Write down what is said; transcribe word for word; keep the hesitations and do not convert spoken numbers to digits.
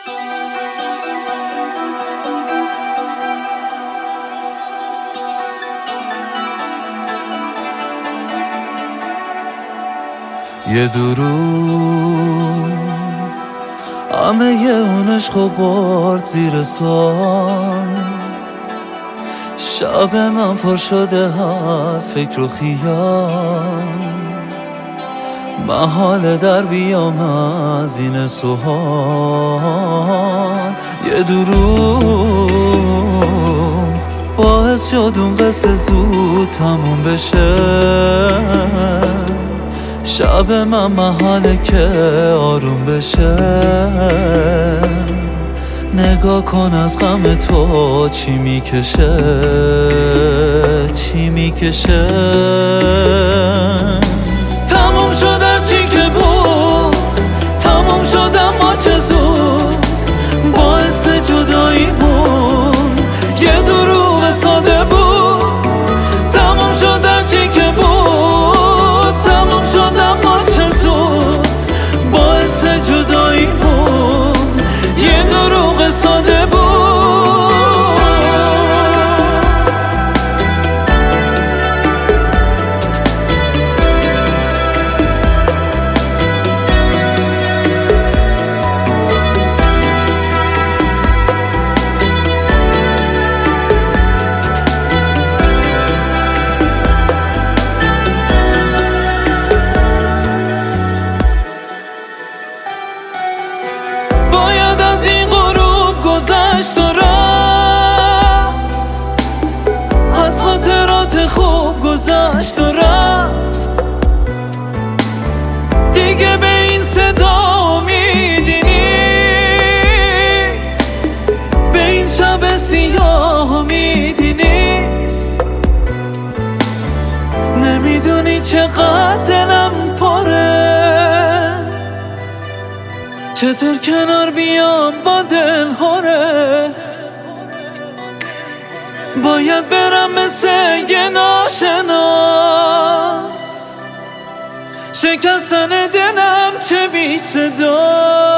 یه دروغ همه یه اون عشق برد زیر سوال. شب من پر شده از فکر و خیال، محال در بیام از این سوال. یه دروغ باعث شد اون قصه زود تموم بشه. شب من محاله که آروم بشه. نگاه کن از غم تو چی میکشه، چی میکشه. تموم شد هرچی که بود، تموم شد اما چه زود. باعث جداییمون یه دروغ ساده بود. تموم شد هرچی که بود، تموم شد اما چه زود. باعث جداییمون یه دروغ ساده بود. باید از این غروب گذشت و رفت، از خاطرات خوب گذشت و رفت. دیگه به این صدا امیدی نیست، به این شب سیاه امیدی نیست. نمیدونی چقدر دلم پره، چطور کنار بیام با دل هره. باید برم مثل یه ناشناس، شکستن دلم چه بی صدا.